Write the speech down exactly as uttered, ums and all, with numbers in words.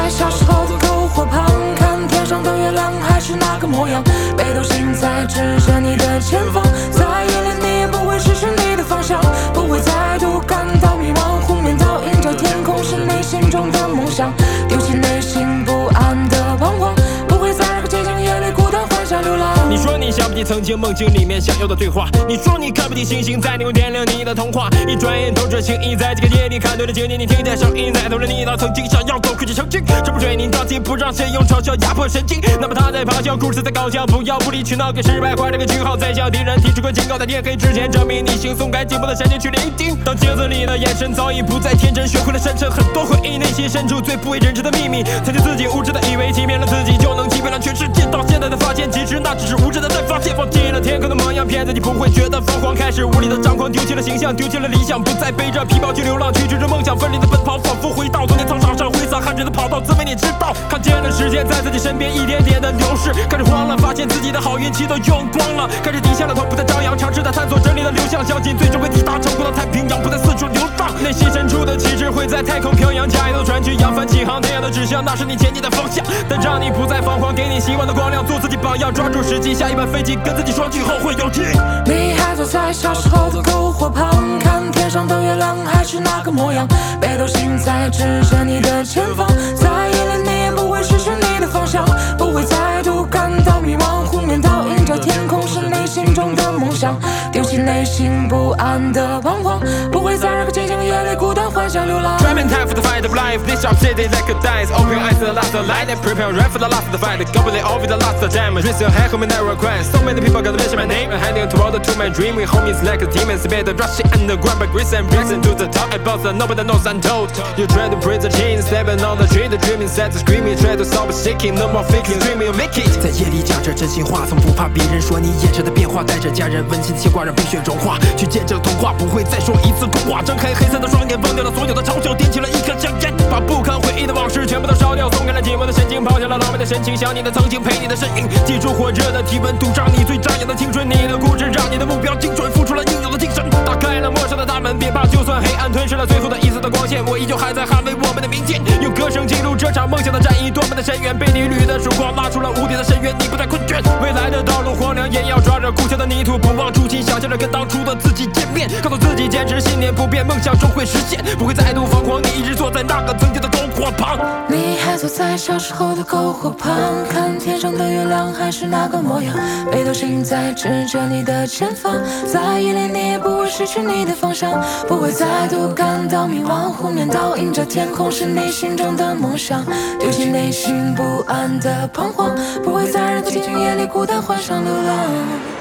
在小时候的篝火旁，看天上的月亮还是那个模样，北斗星在指着你的前方，在夜里你也不会失去你的方向，不会再度感到迷茫，湖面倒映着天空是你心中的梦想，丢弃内心不安的彷徨，不会在这个寂静夜里孤单幻想流浪。 你说你想不起曾经梦境里面想要的对话，你说你看不起星星在霓虹点亮你的童话，一转眼透着情意，在这个夜里看对了经历，你听见声音在透着你那曾经想要走回去曾经，这不追你着急，不让谁用嘲笑压迫神经，那么他在咆哮，故事在高叫，不要无理取闹，给失败画这个句号，再向敌人提出个警告，在天黑之前证明你行松该紧绷的神经去聆听。当镜子里的眼神早已不再天真，学会了深沉，很多回忆内心深处最不为人知的秘密，曾经自己无知的以为欺骗了自己就能欺骗了全世界，到现在才发现其实那只是无知的在发现，放弃了天空的模样，骗自己不会觉得疯狂，开始无力的张狂，丢弃了形象，丢弃了理想，不再背着皮包去流浪，去追着梦想，奋力的奔跑，仿佛回到昨天操场上挥洒汗水的跑道，滋味你知道，看见了时间在自己身边一点点的流逝，开始慌了，发现自己的好运气都用光了，开始低下了头，不再张扬，尝试的探索真理的流向，相信最终会抵达成功的太平洋，不再四处流浪，内心深处的旗帜会在太空飘扬，加一艘船去扬帆起航，太阳的指向那是你前进的方向，但让你不再彷徨，给你希望的光亮，做自己榜样，抓住时机，下一班飞机跟自己说句后会有期。 你还坐在小时候的篝火旁，看天上的月亮还是那个模样，北斗星在指着你的前方，在夜里你也不会失去你的方向，不会再度感到迷茫，湖面倒映着天空是你心中的梦想，丢弃内心不安的彷徨，不会在这个寂静夜里孤单幻想流浪。 Driving time for the fight of life, this sharp city like a dice, open your eyes to the last light and prepare right for the last fight, go with it all with the last damage, raise your head, home and never cry, so many people gonna mention my name, and heading toward the two-man dream, we homies like a demon, spit the rushing underground by grace and reason to the top, about the nobody knows untold, you try to break the chains, stepping on the tree, the dreaming, sad to screaming, try to stop shaking, no more faking, dreaming, you make it. 在夜里讲着真心话，从不怕别人说你眼神的变化，带着家人温馨的牵挂，让冰雪融化，去见证童话，不会再说一次空话，睁开黑色的双眼，忘掉了所有的嘲笑，点起了一颗香烟，把不堪回忆的往事全部都烧掉，松开了寂寞的神经，抛下了狼狈的神情，想你的曾经，陪你的身影，记住火热的体温，赌上你最张扬的青春，你的固执让你的目标精准，付出了应有的精神，打开了陌生的大门，别怕，就算黑暗吞噬了最后的一丝的光线，我依旧还在捍卫我们的明天，用歌声记录这场梦想的战役，多么的深远，被你捋的曙光拉出了无底的深渊，你不再困倦，未来的道路荒凉，也要抓着故乡的泥土，不忘初心，想象着跟当初的自己见面，告诉自己坚持信念不变，梦想终会实现，不会再度疯狂，你一直坐在那个曾经的篝火旁。 你还坐在小时候的篝火旁，看天上的月亮还是那个模样，北斗星在指着你的前方，在夜里你也不会失去你的方向，不会再度感到迷茫，湖面倒映着天空是你心中的梦想，丢弃内心不安的彷徨，不会在这个寂静夜里孤单幻想流浪。